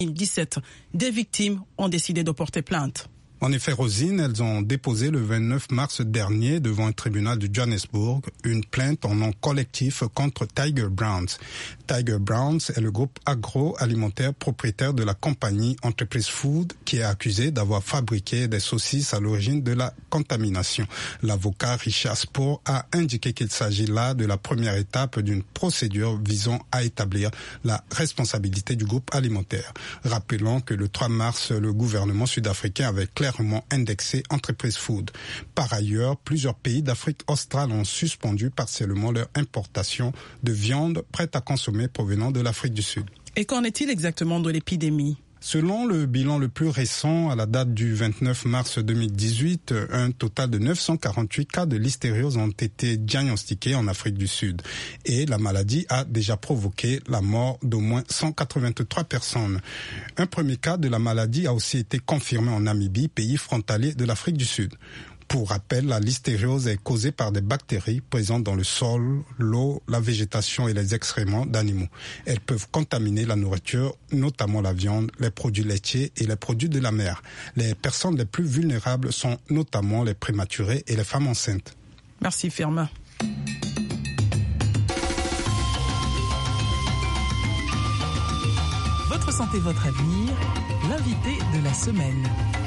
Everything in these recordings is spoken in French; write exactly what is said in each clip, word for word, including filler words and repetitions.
deux mille dix-sept, des victimes ont décidé de porter plainte. En effet, Rosine, elles ont déposé le vingt-neuf mars dernier devant un tribunal de Johannesburg une plainte en nom collectif contre Tiger Brands. Tiger Brands est le groupe agroalimentaire propriétaire de la compagnie Entreprise Food qui est accusé d'avoir fabriqué des saucisses à l'origine de la contamination. L'avocat Richard Spoor a indiqué qu'il s'agit là de la première étape d'une procédure visant à établir la responsabilité du groupe alimentaire. Rappelons que le trois mars, le gouvernement sud-africain avait clairement indexé Entreprise Food. Par ailleurs, plusieurs pays d'Afrique australe ont suspendu partiellement leur importation de viande prête à consommer provenant de l'Afrique du Sud. Et qu'en est-il exactement de l'épidémie ? Selon le bilan le plus récent, à la date du vingt-neuf mars deux mille dix-huit, un total de neuf cent quarante-huit cas de listériose ont été diagnostiqués en Afrique du Sud. Et la maladie a déjà provoqué la mort d'au moins cent quatre-vingt-trois personnes. Un premier cas de la maladie a aussi été confirmé en Namibie, pays frontalier de l'Afrique du Sud. Pour rappel, la listériose est causée par des bactéries présentes dans le sol, l'eau, la végétation et les excréments d'animaux. Elles peuvent contaminer la nourriture, notamment la viande, les produits laitiers et les produits de la mer. Les personnes les plus vulnérables sont notamment les prématurés et les femmes enceintes. Merci Firmin. Votre santé, votre avenir, l'invité de la semaine.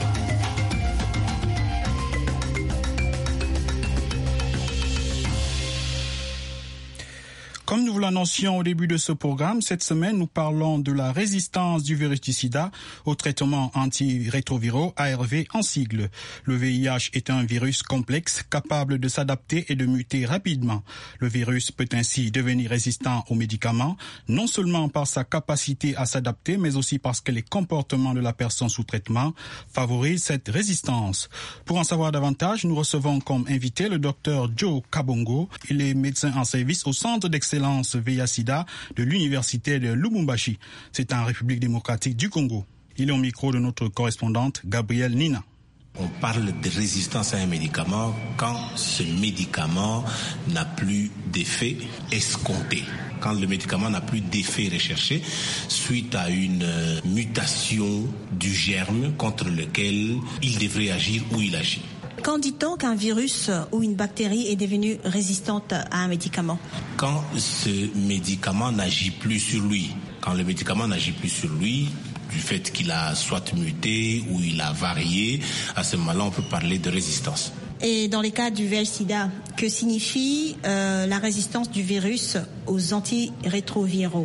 Comme nous vous l'annoncions au début de ce programme, cette semaine, nous parlons de la résistance du virus du sida aux traitements antirétroviraux, A R V en sigle. Le V I H est un virus complexe, capable de s'adapter et de muter rapidement. Le virus peut ainsi devenir résistant aux médicaments, non seulement par sa capacité à s'adapter, mais aussi parce que les comportements de la personne sous traitement favorisent cette résistance. Pour en savoir davantage, nous recevons comme invité le docteur Joe Kabongo. Il est médecin en service au Centre d'excellence V I H-Sida de l'Université de Lubumbashi. C'est en République démocratique du Congo. Il est au micro de notre correspondante Gabrielle Nina. On parle de résistance à un médicament quand ce médicament n'a plus d'effet escompté. Quand le médicament n'a plus d'effet recherché suite à une mutation du germe contre lequel il devrait agir ou il agit. Quand dit-on qu'un virus ou une bactérie est devenue résistante à un médicament ? Quand ce médicament n'agit plus sur lui. Quand le médicament n'agit plus sur lui, du fait qu'il a soit muté ou il a varié, à ce moment-là, on peut parler de résistance. Et dans les cas du V I H-Sida, que signifie euh, la résistance du virus aux antirétroviraux ?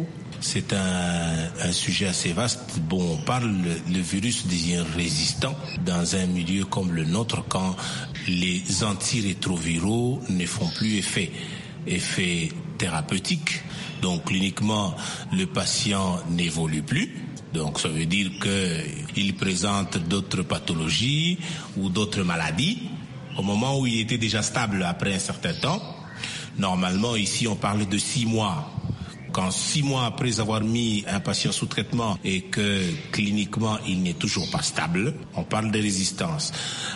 C'est un, un sujet assez vaste. Bon, on parle, le, le virus devient résistant dans un milieu comme le nôtre quand les antirétroviraux ne font plus effet, effet thérapeutique. Donc, cliniquement, le patient n'évolue plus. Donc, ça veut dire qu'il présente d'autres pathologies ou d'autres maladies au moment où il était déjà stable après un certain temps. Normalement, ici, on parle de six mois. Quand six mois après avoir mis un patient sous traitement et que cliniquement il n'est toujours pas stable, on parle de résistance.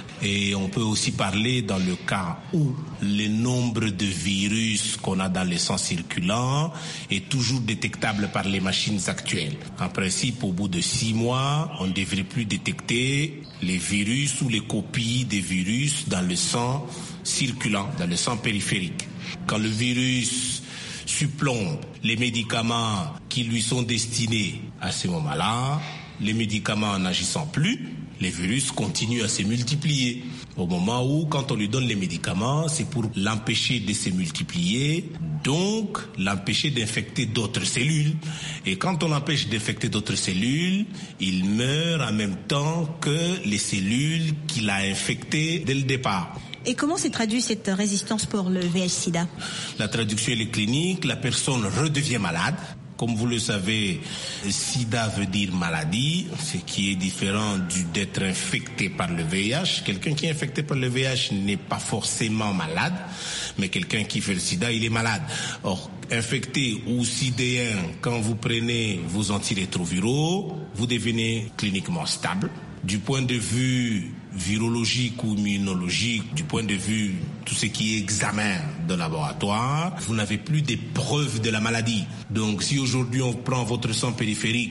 Et on peut aussi parler dans le cas où le nombre de virus qu'on a dans le sang circulant est toujours détectable par les machines actuelles. En principe, au bout de six mois, on ne devrait plus détecter les virus ou les copies des virus dans le sang circulant, dans le sang périphérique. Quand le virus supplombe les médicaments qui lui sont destinés à ce moment-là, les médicaments n'agissant plus, les virus continuent à se multiplier. Au moment où, quand on lui donne les médicaments, c'est pour l'empêcher de se multiplier, donc l'empêcher d'infecter d'autres cellules. Et quand on l'empêche d'infecter d'autres cellules, il meurt en même temps que les cellules qu'il a infectées dès le départ. Et comment s'est traduite cette résistance pour le V I H-Sida ? La traduction elle est clinique, la personne redevient malade. Comme vous le savez, sida veut dire maladie, ce qui est différent du, d'être infecté par le V I H. Quelqu'un qui est infecté par le V I H n'est pas forcément malade, mais quelqu'un qui fait le sida, il est malade. Or, infecté ou sidéen, quand vous prenez vos antirétroviraux, vous devenez cliniquement stable. Du point de vue virologique ou immunologique, du point de vue tout ce qui est examen de laboratoire, vous n'avez plus des preuves de la maladie. Donc si aujourd'hui on prend votre sang périphérique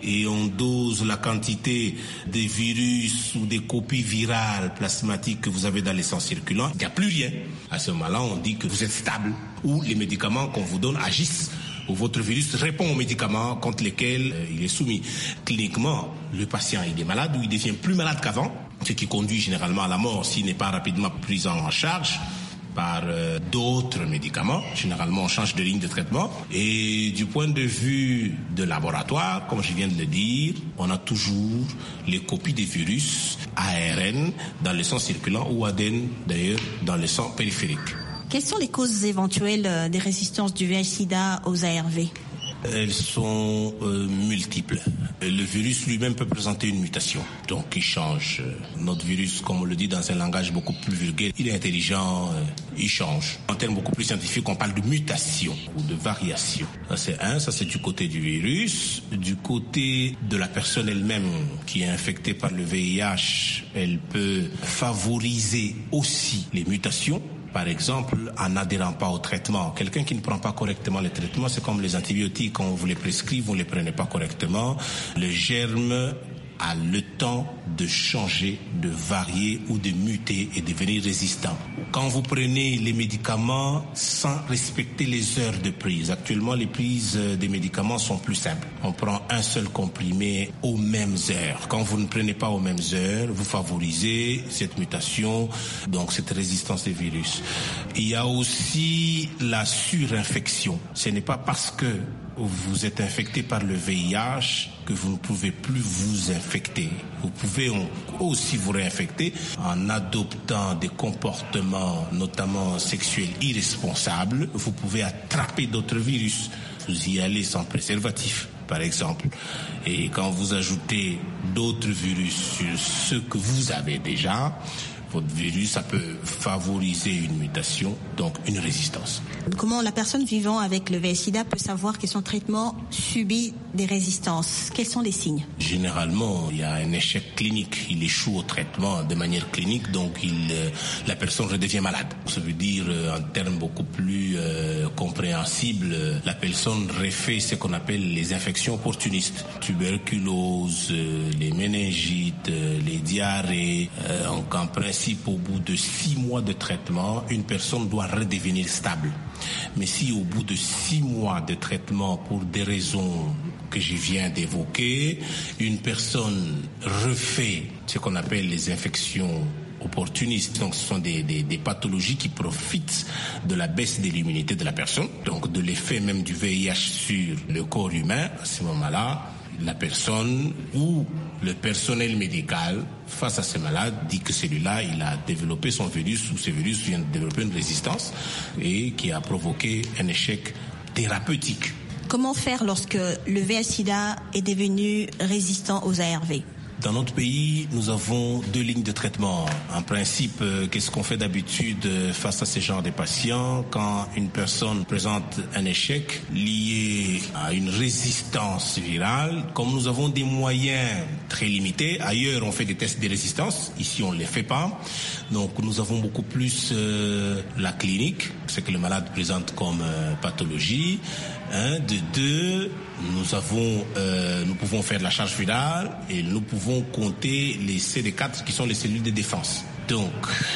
et on dose la quantité de virus ou des copies virales plasmatiques que vous avez dans le sang circulant, il n'y a plus rien. À ce moment-là, on dit que vous êtes stable ou les médicaments qu'on vous donne agissent, ou votre virus répond aux médicaments contre lesquels euh, il est soumis. Cliniquement, le patient il est malade ou il devient plus malade qu'avant, ce qui conduit généralement à la mort s'il n'est pas rapidement pris en charge par euh, d'autres médicaments. Généralement, on change de ligne de traitement. Et du point de vue de laboratoire, comme je viens de le dire, on a toujours les copies des virus A R N dans le sang circulant ou A D N, d'ailleurs, dans le sang périphérique. Quelles sont les causes éventuelles des résistances du V I H-Sida aux A R V ? Elles sont euh, multiples. Le virus lui-même peut présenter une mutation, donc il change. Notre virus, comme on le dit dans un langage beaucoup plus vulgaire, il est intelligent, euh, il change. En termes beaucoup plus scientifiques, on parle de mutation ou de variation. Ça c'est un, ça c'est du côté du virus. Du côté de la personne elle-même qui est infectée par le V I H, elle peut favoriser aussi les mutations. Par exemple, en n'adhérant pas au traitement. Quelqu'un qui ne prend pas correctement le traitement, c'est comme les antibiotiques. Quand on vous les prescrit, vous ne les prenez pas correctement. Le germe a le temps de changer, de varier ou de muter et devenir résistant. Quand vous prenez les médicaments sans respecter les heures de prise, actuellement les prises des médicaments sont plus simples. On prend un seul comprimé aux mêmes heures. Quand vous ne prenez pas aux mêmes heures, vous favorisez cette mutation, donc cette résistance des virus. Il y a aussi la surinfection. Ce n'est pas parce que vous êtes infecté par le V I H que vous ne pouvez plus vous infecter. Vous pouvez aussi vous réinfecter en adoptant des comportements, notamment sexuels irresponsables. Vous pouvez attraper d'autres virus. Vous y allez sans préservatif, par exemple. Et quand vous ajoutez d'autres virus sur ceux que vous avez déjà, votre virus, ça peut favoriser une mutation, donc une résistance. Comment la personne vivant avec le V I H-Sida peut savoir que son traitement subit des résistances ? Quels sont les signes ? Généralement, il y a un échec clinique. Il échoue au traitement de manière clinique, donc il, euh, la personne redevient malade. Ça veut dire, euh, en termes beaucoup plus euh, compréhensibles, euh, la personne refait ce qu'on appelle les infections opportunistes. Tuberculose, euh, les méningites, euh, les diarrhées. Euh, donc en principe, au bout de six mois de traitement, une personne doit redevenir stable. Mais si au bout de six mois de traitement, pour des raisons que je viens d'évoquer, une personne refait ce qu'on appelle les infections opportunistes, donc ce sont des, des, des pathologies qui profitent de la baisse de l'immunité de la personne, donc de l'effet même du V I H sur le corps humain, à ce moment-là, la personne ou le personnel médical face à ce malade dit que celui-là, il a développé son virus ou ce virus vient de développer une résistance et qui a provoqué un échec thérapeutique. Comment faire lorsque le V I H-Sida est devenu résistant aux A R V ? Dans notre pays, nous avons deux lignes de traitement. En principe, euh, qu'est-ce qu'on fait d'habitude face à ce genre de patients quand une personne présente un échec lié à une résistance virale? Comme nous avons des moyens très limités, ailleurs on fait des tests de résistance, ici on ne les fait pas. Donc nous avons beaucoup plus euh, la clinique, ce que le malade présente comme euh, pathologie. Un, de deux, nous avons, euh, nous pouvons faire de la charge virale et nous pouvons compter les C D quatre qui sont les cellules de défense. Donc,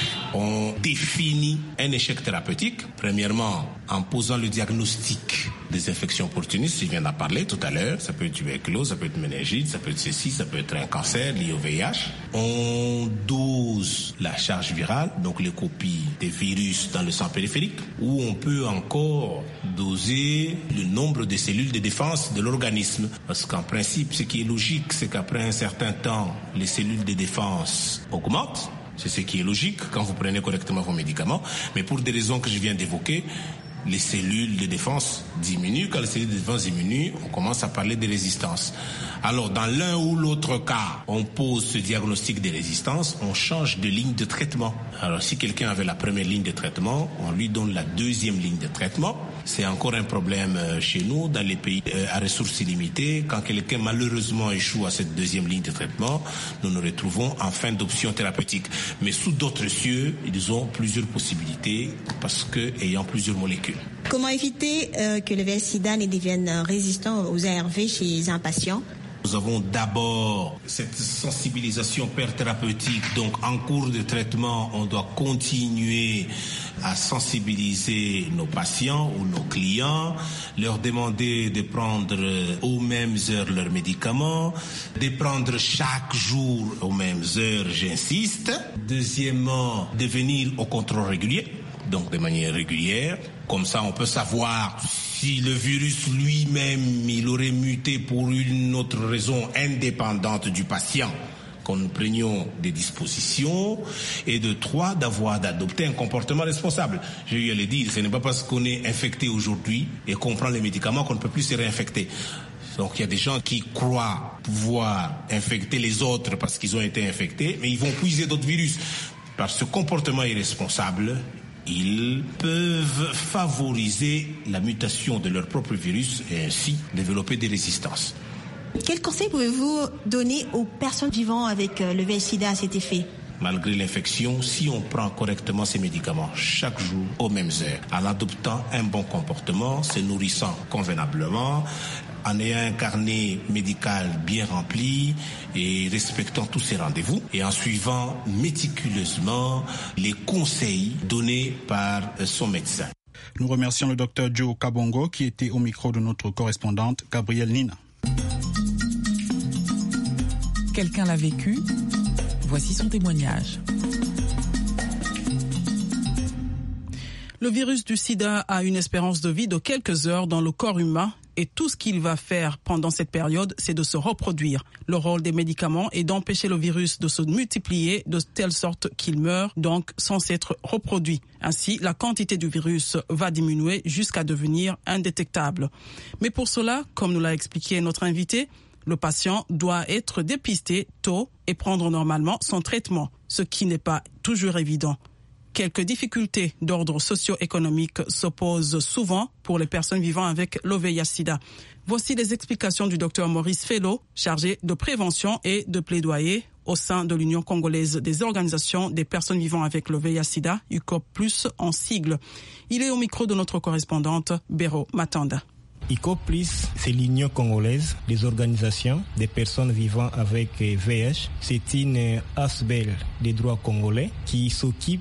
on définit un échec thérapeutique, premièrement en posant le diagnostic des infections opportunistes, je viens d'en parler tout à l'heure, ça peut être tuberculose, ça peut être méningite, ça peut être ceci, ça peut être un cancer lié au V I H. On dose la charge virale, donc les copies des virus dans le sang périphérique, ou on peut encore doser le nombre de cellules de défense de l'organisme. Parce qu'en principe, ce qui est logique, c'est qu'après un certain temps, les cellules de défense augmentent. C'est ce qui est logique quand vous prenez correctement vos médicaments. Mais pour des raisons que je viens d'évoquer, les cellules de défense diminuent. Quand les cellules de défense diminuent, on commence à parler de résistance. Alors, dans l'un ou l'autre cas, on pose ce diagnostic de résistance, on change de ligne de traitement. Alors, si quelqu'un avait la première ligne de traitement, on lui donne la deuxième ligne de traitement. C'est encore un problème chez nous, dans les pays à ressources illimitées. Quand quelqu'un malheureusement échoue à cette deuxième ligne de traitement, nous nous retrouvons en fin d'option thérapeutique. Mais sous d'autres cieux, ils ont plusieurs possibilités parce que ayant plusieurs molécules. Comment éviter euh, que le V I H-Sida ne devienne résistant aux A R V chez un patient ? Nous avons d'abord cette sensibilisation paire-thérapeutique. Donc, en cours de traitement, on doit continuer à sensibiliser nos patients ou nos clients, leur demander de prendre aux mêmes heures leurs médicaments, de prendre chaque jour aux mêmes heures, j'insiste. Deuxièmement, de venir au contrôle régulier, donc de manière régulière. Comme ça, on peut savoir si le virus lui-même, il aurait muté pour une autre raison indépendante du patient, que nous prenions des dispositions. Et de trois, d'avoir, d'adopter un comportement responsable. Je vais le dire, ce n'est pas parce qu'on est infecté aujourd'hui et qu'on prend les médicaments qu'on ne peut plus se réinfecter. Donc il y a des gens qui croient pouvoir infecter les autres parce qu'ils ont été infectés, mais ils vont puiser d'autres virus. Par ce comportement irresponsable, ils peuvent favoriser la mutation de leur propre virus et ainsi développer des résistances. Quel conseil pouvez-vous donner aux personnes vivant avec le V I H sida à cet effet ? Malgré l'infection, si on prend correctement ces médicaments chaque jour aux mêmes heures, en adoptant un bon comportement, se nourrissant convenablement, en ayant un carnet médical bien rempli et respectant tous ses rendez-vous et en suivant méticuleusement les conseils donnés par son médecin. Nous remercions le docteur Joe Kabongo qui était au micro de notre correspondante Gabrielle Nina. Quelqu'un l'a vécu. Voici son témoignage. Le virus du sida a une espérance de vie de quelques heures dans le corps humain et tout ce qu'il va faire pendant cette période, c'est de se reproduire. Le rôle des médicaments est d'empêcher le virus de se multiplier de telle sorte qu'il meurt, donc sans s'être reproduit. Ainsi, la quantité du virus va diminuer jusqu'à devenir indétectable. Mais pour cela, comme nous l'a expliqué notre invité, le patient doit être dépisté tôt et prendre normalement son traitement, ce qui n'est pas toujours évident. Quelques difficultés d'ordre socio-économique s'opposent souvent pour les personnes vivant avec le V I H sida. Voici les explications du docteur Maurice Fellow, chargé de prévention et de plaidoyer au sein de l'Union congolaise des organisations des personnes vivant avec le V I H sida, U C O P plus en sigle. Il est au micro de notre correspondante Béro Matanda. U C O P plus, c'est l'Union congolaise des organisations des personnes vivant avec V I H. C'est une asbel des droits congolais qui s'occupe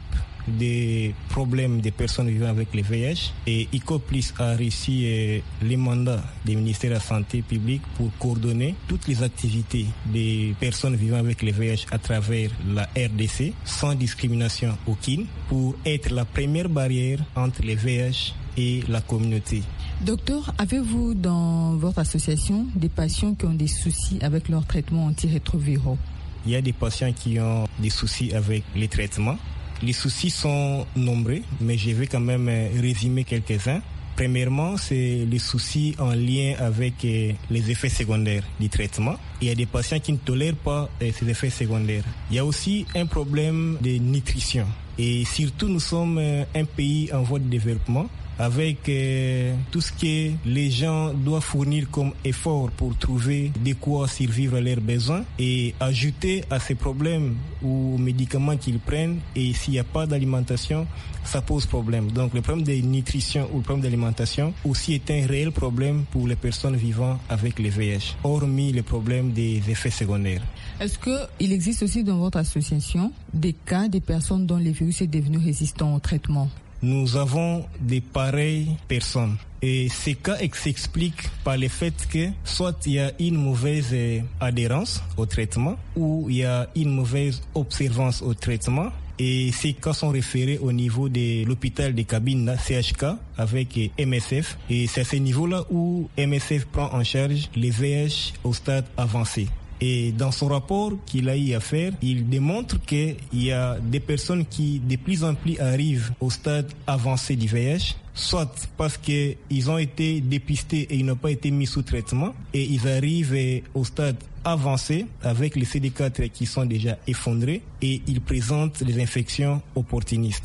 des problèmes des personnes vivant avec le V I H. Et U C O P plus a reçu euh, les mandats du ministère de la Santé publique pour coordonner toutes les activités des personnes vivant avec le V I H à travers la R D C, sans discrimination aucune, pour être la première barrière entre le V I H et la communauté. Docteur, avez-vous dans votre association des patients qui ont des soucis avec leur traitement antirétroviraux? Il y a des patients qui ont des soucis avec les traitements. Les soucis sont nombreux, mais je vais quand même résumer quelques-uns. Premièrement, c'est les soucis en lien avec les effets secondaires du traitement. Il y a des patients qui ne tolèrent pas ces effets secondaires. Il y a aussi un problème de nutrition. Et surtout, nous sommes un pays en voie de développement, avec euh, tout ce que les gens doivent fournir comme effort pour trouver de quoi survivre à leurs besoins, et ajouter à ces problèmes ou aux médicaments qu'ils prennent, et s'il n'y a pas d'alimentation, ça pose problème. Donc le problème de nutrition ou le problème d'alimentation aussi est un réel problème pour les personnes vivant avec le V I H, hormis le problème des effets secondaires. Est-ce qu'il existe aussi dans votre association des cas de personnes dont le virus est devenu résistant au traitement? Nous avons des pareilles personnes. Et ces cas s'expliquent par le fait que soit il y a une mauvaise adhérence au traitement, ou il y a une mauvaise observance au traitement. Et ces cas sont référés au niveau de l'hôpital de Cabine, C H K, avec M S F. Et c'est à ce niveau-là où M S F prend en charge les V I H au stade avancé. Et dans son rapport qu'il a eu à faire, il démontre qu'il y a des personnes qui de plus en plus arrivent au stade avancé du V I H, soit parce qu'ils ont été dépistés et ils n'ont pas été mis sous traitement, et ils arrivent au stade avancé avec les C D quatre qui sont déjà effondrés, et ils présentent des infections opportunistes.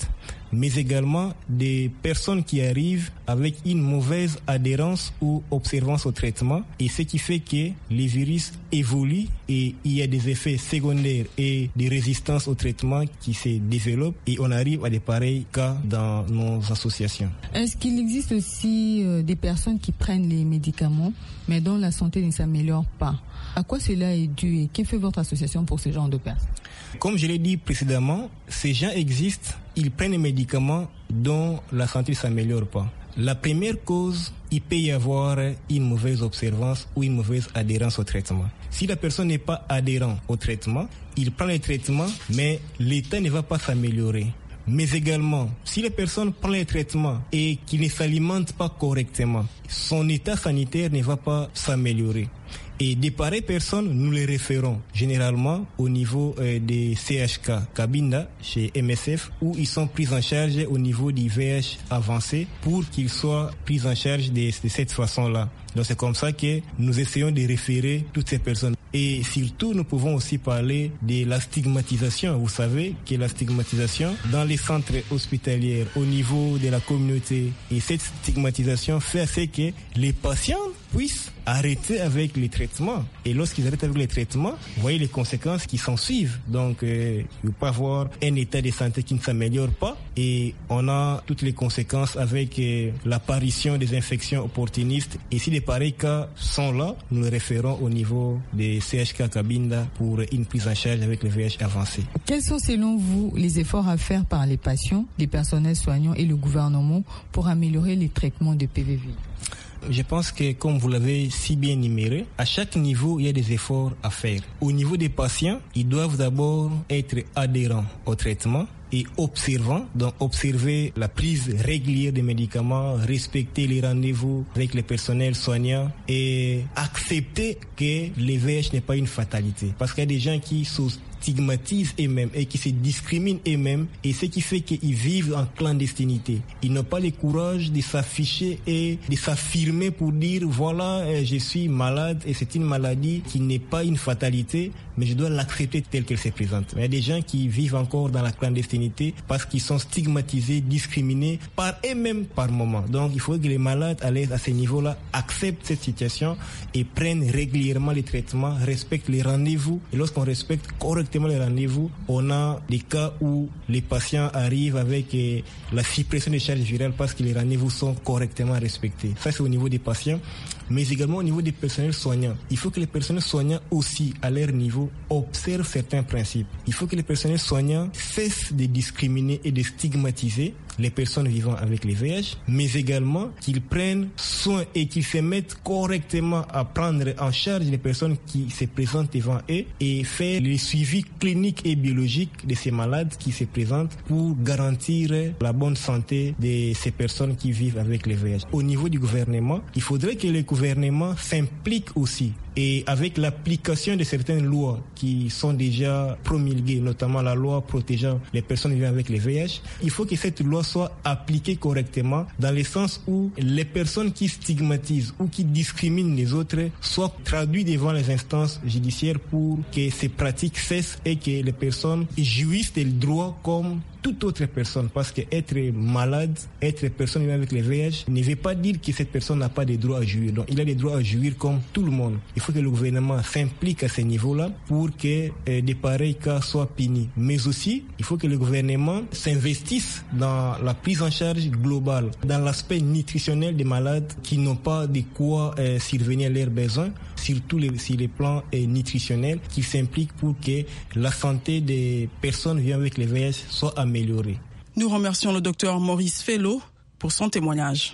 mais également des personnes qui arrivent avec une mauvaise adhérence ou observance au traitement, et ce qui fait que les virus évoluent et il y a des effets secondaires et des résistances au traitement qui se développent, et on arrive à des pareils cas dans nos associations. Est-ce qu'il existe aussi euh, des personnes qui prennent les médicaments mais dont la santé ne s'améliore pas? À quoi cela est dû et que fait votre association pour ce genre de personnes? Comme je l'ai dit précédemment, ces gens existent, ils prennent des médicaments dont la santé ne s'améliore pas. La première cause, il peut y avoir une mauvaise observance ou une mauvaise adhérence au traitement. Si la personne n'est pas adhérente au traitement, il prend le traitement, mais l'état ne va pas s'améliorer. Mais également, si la personne prend les traitements et qu'il ne s'alimente pas correctement, son état sanitaire ne va pas s'améliorer. Et des pareilles personnes, nous les référons généralement au niveau euh, des C H K Cabinda chez M S F, où ils sont pris en charge au niveau du V I H avancé pour qu'ils soient pris en charge de, de cette façon-là. Donc c'est comme ça que nous essayons de référer toutes ces personnes. Et surtout, nous pouvons aussi parler de la stigmatisation. Vous savez que la stigmatisation dans les centres hospitaliers au niveau de la communauté, et cette stigmatisation fait à ce que les patients puissent arrêter avec les traitements. Et lorsqu'ils arrêtent avec les traitements, vous voyez les conséquences qui s'en suivent. Donc, euh, il peut avoir un état de santé qui ne s'améliore pas, et on a toutes les conséquences avec euh, l'apparition des infections opportunistes. Et si les pareils cas sont là, nous les référons au niveau des C H K Cabinda pour une prise en charge avec le V I H avancé. Quels sont selon vous les efforts à faire par les patients, les personnels soignants et le gouvernement pour améliorer les traitements de P V V? Je pense que, comme vous l'avez si bien énuméré, à chaque niveau, il y a des efforts à faire. Au niveau des patients, ils doivent d'abord être adhérents au traitement et observants, donc observer la prise régulière des médicaments, respecter les rendez-vous avec les personnels soignants et accepter que le V I H n'est pas une fatalité. Parce qu'il y a des gens qui sont stigmatisent eux-mêmes et qui se discriminent eux-mêmes, et ce qui fait qu'ils vivent en clandestinité. Ils n'ont pas le courage de s'afficher et de s'affirmer pour dire voilà, je suis malade et c'est une maladie qui n'est pas une fatalité, mais je dois l'accepter telle qu'elle se présente. Mais il y a des gens qui vivent encore dans la clandestinité parce qu'ils sont stigmatisés, discriminés par eux-mêmes par moment. Donc il faut que les malades à l'aise à ce niveau-là acceptent cette situation et prennent régulièrement les traitements, respectent les rendez-vous. Et lorsqu'on respecte correctement les rendez-vous, on a des cas où les patients arrivent avec eh, la suppression des charges virales parce que les rendez-vous sont correctement respectés. Ça, c'est au niveau des patients, mais également au niveau des personnels soignants. Il faut que les personnels soignants aussi, à leur niveau, observent certains principes. Il faut que les personnels soignants cessent de discriminer et de stigmatiser les personnes vivant avec les V I H, mais également qu'ils prennent soin et qu'ils se mettent correctement à prendre en charge les personnes qui se présentent devant eux et faire le suivi clinique et biologique de ces malades qui se présentent pour garantir la bonne santé de ces personnes qui vivent avec les V I H. Au niveau du gouvernement, il faudrait que le gouvernement s'implique aussi, et avec l'application de certaines lois qui sont déjà promulguées, notamment la loi protégeant les personnes vivant avec les V I H, il faut que cette loi soit appliquée correctement dans le sens où les personnes qui stigmatisent ou qui discriminent les autres soient traduites devant les instances judiciaires pour que ces pratiques cessent et que les personnes jouissent des droits comme toute autre personne, parce que être malade, être personne vivant avec les V I H ne veut pas dire que cette personne n'a pas de droits à jouir. Donc il a des droits à jouir comme tout le monde. Il faut que le gouvernement s'implique à ce niveau-là pour que euh, des pareils cas soient punis. Mais aussi, il faut que le gouvernement s'investisse dans la prise en charge globale, dans l'aspect nutritionnel des malades qui n'ont pas de quoi euh, survenir à leurs besoins, surtout les, sur les plans euh, nutritionnels, qui s'impliquent pour que la santé des personnes vivant avec les V I H soit améliorée. Nous remercions le docteur Maurice Fellow pour son témoignage.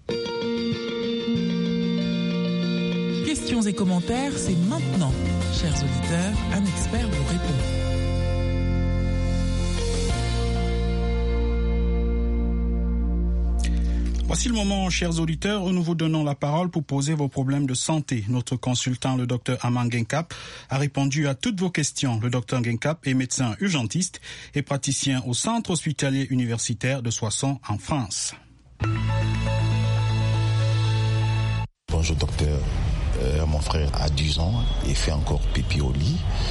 Questions et commentaires, c'est maintenant. Chers auditeurs, un expert vous répond. Voici le moment, chers auditeurs, où nous vous donnons la parole pour poser vos problèmes de santé. Notre consultant, le docteur Aman Genkap, a répondu à toutes vos questions. Le docteur Genkap est médecin urgentiste et praticien au centre hospitalier universitaire de Soissons en France. Bonjour docteur, euh, mon frère a dix ans et fait encore pipi au lit. Est-ce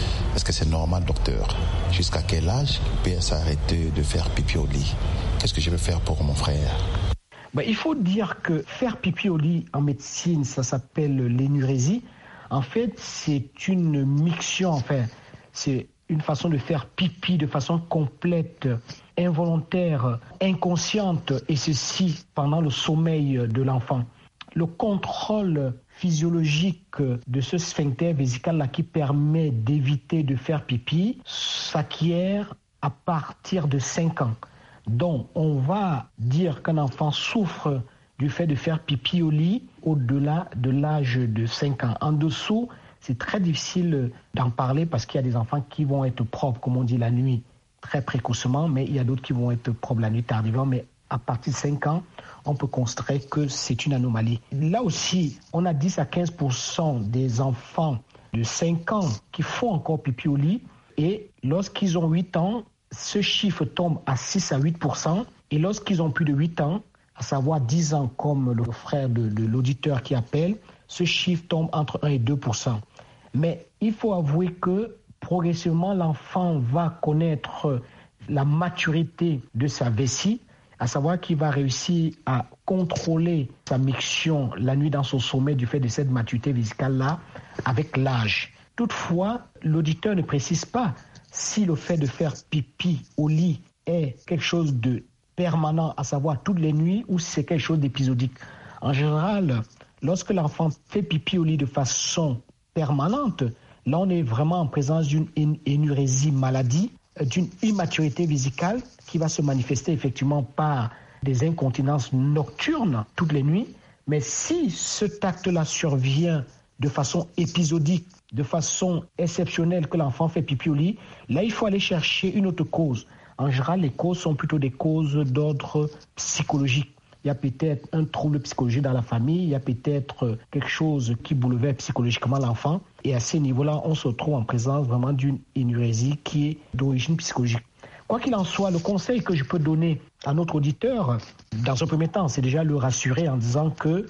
que c'est normal, docteur? Jusqu'à quel âge peut s'arrêter de faire pipi au lit? Qu'est-ce que je vais faire pour mon frère? Ben, il faut dire que faire pipi au lit en médecine, ça s'appelle l'énurésie. En fait, c'est une miction, enfin, c'est une façon de faire pipi de façon complète, involontaire, inconsciente, et ceci pendant le sommeil de l'enfant. Le contrôle physiologique de ce sphincter vésical-là qui permet d'éviter de faire pipi s'acquiert à partir de cinq ans. Donc, on va dire qu'un enfant souffre du fait de faire pipi au lit au-delà de l'âge de cinq ans. En dessous, c'est très difficile d'en parler parce qu'il y a des enfants qui vont être propres, comme on dit, la nuit, très précocement, mais il y a d'autres qui vont être propres la nuit tardivement. Mais à partir de cinq ans, on peut constater que c'est une anomalie. Là aussi, on a dix à quinze pour cent des enfants de cinq ans qui font encore pipi au lit et lorsqu'ils ont huit ans, ce chiffre tombe à six à huit pour cent et lorsqu'ils ont plus de huit ans, à savoir dix ans comme le frère de, de l'auditeur qui appelle, ce chiffre tombe entre un et deux pour cent. Mais il faut avouer que progressivement l'enfant va connaître la maturité de sa vessie, à savoir qu'il va réussir à contrôler sa miction la nuit dans son sommeil du fait de cette maturité vésicale-là avec l'âge. Toutefois, l'auditeur ne précise pas si le fait de faire pipi au lit est quelque chose de permanent, à savoir toutes les nuits, ou si c'est quelque chose d'épisodique. En général, lorsque l'enfant fait pipi au lit de façon permanente, là on est vraiment en présence d'une énurésie maladie, d'une immaturité vésicale qui va se manifester effectivement par des incontinences nocturnes toutes les nuits. Mais si ce acte-là survient de façon épisodique, de façon exceptionnelle, que l'enfant fait pipi au lit, là il faut aller chercher une autre cause. En général, les causes sont plutôt des causes d'ordre psychologique. Il y a peut-être un trouble psychologique dans la famille, il y a peut-être quelque chose qui bouleverse psychologiquement l'enfant. Et à ce niveau-là, on se retrouve en présence vraiment d'une énurésie qui est d'origine psychologique. Quoi qu'il en soit, le conseil que je peux donner à notre auditeur, dans un premier temps, c'est déjà le rassurer en disant que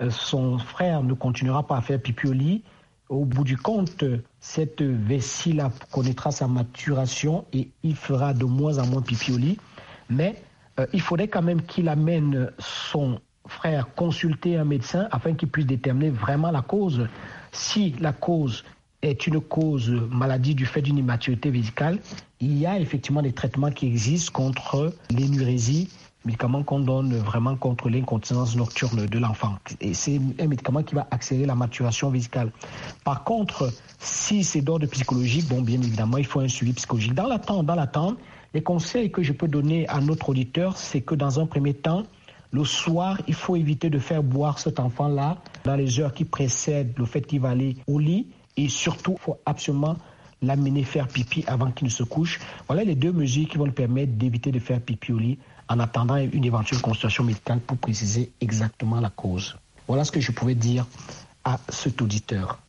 son frère ne continuera pas à faire pipi au lit. Au bout du compte, cette vessie-là connaîtra sa maturation et il fera de moins en moins pipi au lit. Mais euh, il faudrait quand même qu'il amène son frère consulter un médecin afin qu'il puisse déterminer vraiment la cause. Si la cause est une cause maladie du fait d'une immaturité vésicale, il y a effectivement des traitements qui existent contre l'énurésie, médicament qu'on donne vraiment contre l'incontinence nocturne de l'enfant. Et c'est un médicament qui va accélérer la maturation vésicale. Par contre, si c'est d'ordre psychologique, bon, bien évidemment, il faut un suivi psychologique. Dans l'attente, dans l'attente, les conseils que je peux donner à notre auditeur, c'est que dans un premier temps, le soir, il faut éviter de faire boire cet enfant-là dans les heures qui précèdent le fait qu'il va aller au lit. Et surtout, il faut absolument l'amener faire pipi avant qu'il ne se couche. Voilà les deux mesures qui vont lui permettre d'éviter de faire pipi au lit en attendant une éventuelle consultation médicale pour préciser exactement la cause. Voilà ce que je pouvais dire à cet auditeur.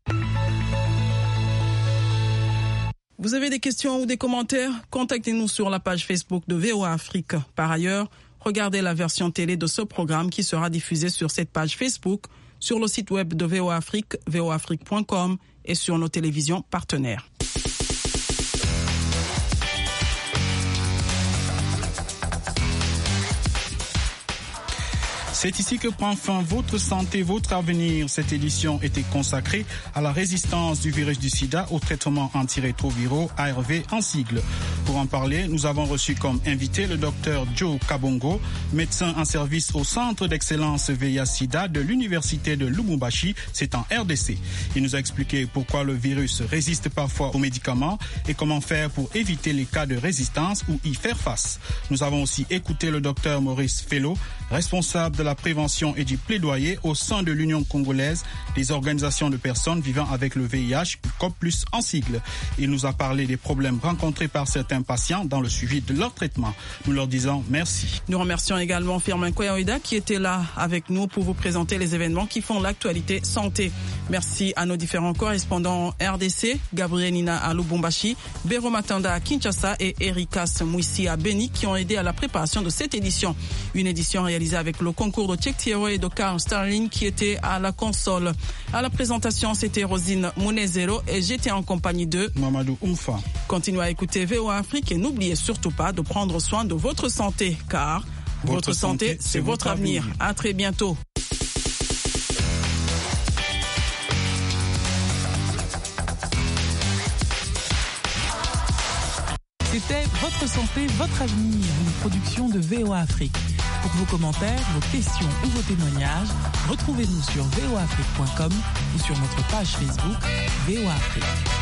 Vous avez des questions ou des commentaires? Contactez-nous sur la page Facebook de V O A Afrique. Par ailleurs, regardez la version télé de ce programme qui sera diffusée sur cette page Facebook, sur le site web de V O A Afrique, v o afrique point com et sur nos télévisions partenaires. C'est ici que prend fin votre santé, votre avenir. Cette édition était consacrée à la résistance du virus du sida au traitement antirétroviraux, A R V en sigle. Pour en parler, nous avons reçu comme invité le docteur Joe Kabongo, médecin en service au Centre d'excellence V I H sida de l'Université de Lubumbashi, c'est en R D C. Il nous a expliqué pourquoi le virus résiste parfois aux médicaments et comment faire pour éviter les cas de résistance ou y faire face. Nous avons aussi écouté le docteur Maurice Fellow, responsable de la prévention et du plaidoyer au sein de l'Union congolaise des organisations de personnes vivant avec le V I H, C O P plus en sigle. Il nous a parlé des problèmes rencontrés par certains patients dans le suivi de leur traitement. Nous leur disons merci. Nous remercions également Firmin Koyaouida qui était là avec nous pour vous présenter les événements qui font l'actualité santé. Merci à nos différents correspondants R D C, Gabriel Nina à Lubumbashi, Béro Matanda à Kinshasa et Erikas Mouissi à Beni qui ont aidé à la préparation de cette édition. Une édition réalisée réalisé avec le concours de Tchèque Thierry et de Carl Starling qui était à la console. À la présentation, c'était Rosine Mounezero et j'étais en compagnie de Mamadou Oumfa. Continuez à écouter V O A Afrique et n'oubliez surtout pas de prendre soin de votre santé car votre, votre santé, santé c'est votre avenir. avenir. À très bientôt. C'était Votre santé, votre avenir, une production de V O A Afrique. Pour vos commentaires, vos questions ou vos témoignages, retrouvez-nous sur v o afrique point com ou sur notre page Facebook V O A Afrique.